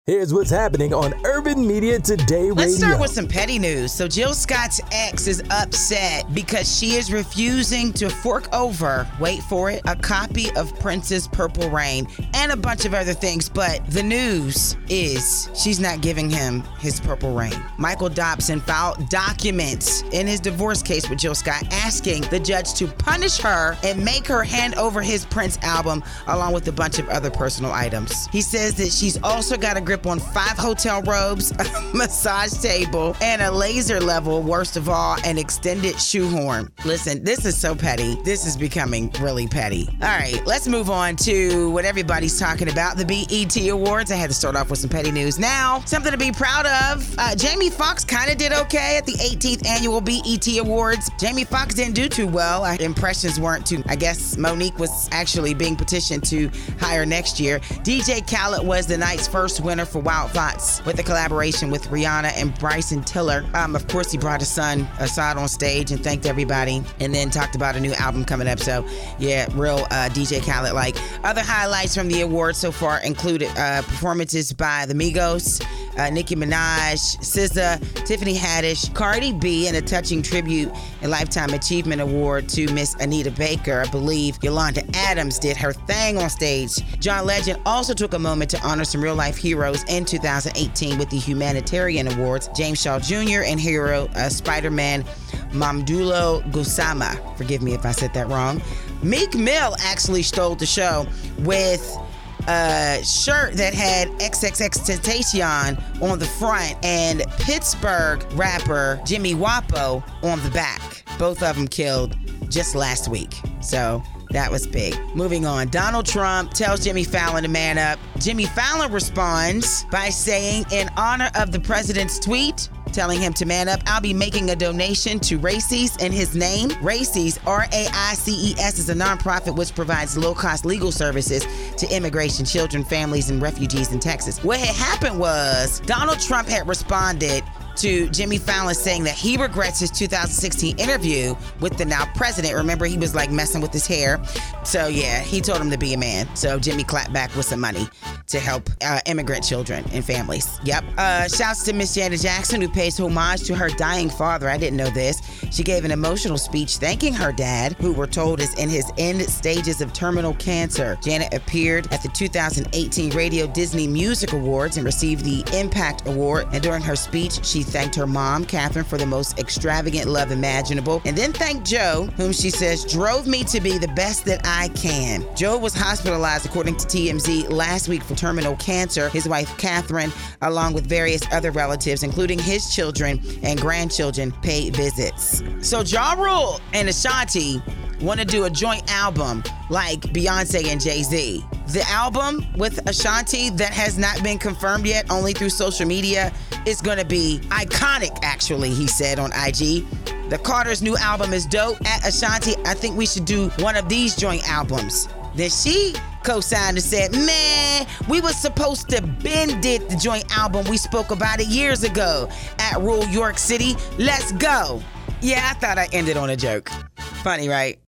Here's what's happening on Urban Media Today Radio. Let's start with some petty news. So Jill Scott's ex is upset because she is refusing to fork over, wait for it, a copy of Prince's Purple Rain and a bunch of other things. But the news is she's not giving him his Purple Rain. Michael Dobson filed documents in his divorce case with Jill Scott asking the judge to punish her and make her hand over his Prince album along with a bunch of other personal items. He says that she's also got a grip on 5 hotel robes, a massage table, and a laser level, worst of all, an extended shoehorn. Listen, this is so petty. This is becoming really petty. All right, let's move on to what everybody's talking about, the BET Awards. I had to start off with some petty news. Now, something to be proud of. Jamie Foxx kind of did okay at the 18th annual BET Awards. Jamie Foxx didn't do too well. Impressions weren't too, I guess Monique was actually being petitioned to hire next year. DJ Khaled was the night's first winner for Wild Thoughts with a collaboration with Rihanna and Bryson Tiller. Of course, he brought his son Assad on stage and thanked everybody and then talked about a new album coming up. So, yeah, real DJ Khaled. Like, other highlights from the awards so far included performances by the Migos, Nicki Minaj, SZA, Tiffany Haddish, Cardi B, and a touching tribute and Lifetime Achievement Award to Miss Anita Baker. I believe Yolanda Adams did her thing on stage. John Legend also took a moment to honor some real-life heroes in 2018 with the Humanitarian Awards. James Shaw Jr. and hero Spider-Man Mamdulo Gusama. Forgive me if I said that wrong. Meek Mill actually stole the show with a shirt that had XXXTentacion on the front and Pittsburgh rapper Jimmy Wapo on the back. Both of them killed just last week. So that was big. Moving on. Donald Trump tells Jimmy Fallon to man up. Jimmy Fallon responds by saying, in honor of the president's tweet, telling him to man up, I'll be making a donation to RAICES in his name. RAICES, RAICES, is a nonprofit which provides low-cost legal services to immigration, children, families, and refugees in Texas. What had happened was Donald Trump had responded to Jimmy Fallon saying that he regrets his 2016 interview with the now president. Remember, he was like messing with his hair. So yeah, he told him to be a man. So Jimmy clapped back with some money to help immigrant children and families. Yep. Shouts to Miss Janet Jackson, who pays homage to her dying father. I didn't know this. She gave an emotional speech thanking her dad, who we're told is in his end stages of terminal cancer. Janet appeared at the 2018 Radio Disney Music Awards and received the Impact Award. And during her speech, she thanked her mom, Catherine, for the most extravagant love imaginable, and then thanked Joe, whom she says drove me to be the best that I can. Joe was hospitalized, according to TMZ, last week for terminal cancer. His wife, Catherine, along with various other relatives, including his children and grandchildren, paid visits. So Ja Rule and Ashanti want to do a joint album like Beyonce and Jay-Z. The album with Ashanti that has not been confirmed yet, only through social media, is going to be iconic, actually, he said on IG. The Carter's new album is dope. At Ashanti, I think we should do one of these joint albums. Then she co-signed and said, man, we were supposed to bend it, the joint album. We spoke about it years ago at Rule York City. Let's go. Yeah, I thought I ended on a joke. Funny, right?